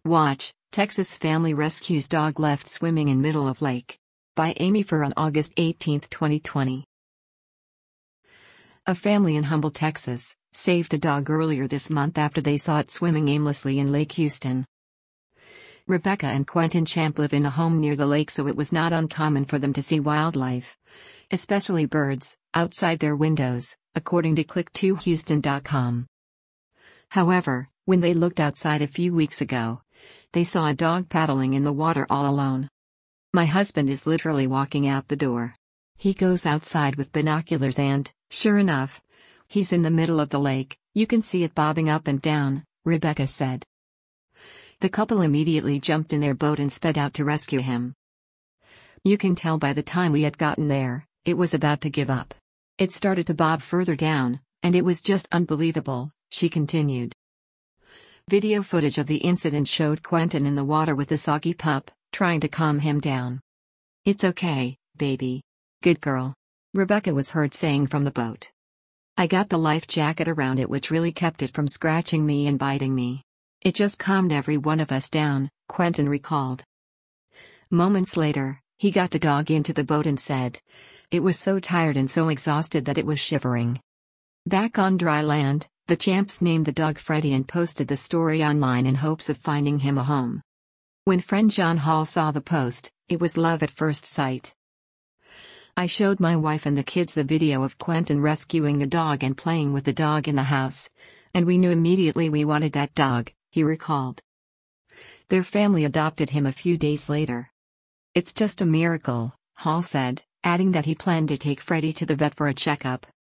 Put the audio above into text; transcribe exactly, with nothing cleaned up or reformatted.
Watch, Texas family rescues dog left swimming in middle of lake. By Amy Furr on August eighteenth, twenty twenty. A family in Humble, Texas, saved a dog earlier this month after they saw it swimming aimlessly in Lake Houston. Rebecca and Quentin Champ live in a home near the lake, so it was not uncommon for them to see wildlife, especially birds, outside their windows, according to click two houston dot com. However, when they looked outside a few weeks ago, they saw a dog paddling in the water all alone. My husband is literally walking out the door. He goes outside with binoculars and, sure enough, he's in the middle of the lake. You can see it bobbing up and down, Rebecca said. The couple immediately jumped in their boat and sped out to rescue him. You can tell by the time we had gotten there, it was about to give up. It started to bob further down, and it was just unbelievable, she continued. Video footage of the incident showed Quentin in the water with the soggy pup, trying to calm him down. "It's okay, baby. Good girl," Rebecca was heard saying from the boat. "I got the life jacket around it, which really kept it from scratching me and biting me. It just calmed every one of us down," Quentin recalled. Moments later, he got the dog into the boat and said, "It was so tired and so exhausted that it was shivering." Back on dry land, the Champs named the dog Freddie and posted the story online in hopes of finding him a home. When friend John Hall saw the post, it was love at first sight. "I showed my wife and the kids the video of Quentin rescuing the dog and playing with the dog in the house, and we knew immediately we wanted that dog," he recalled. Their family adopted him a few days later. "It's just a miracle," Hall said, adding that he planned to take Freddie to the vet for a checkup.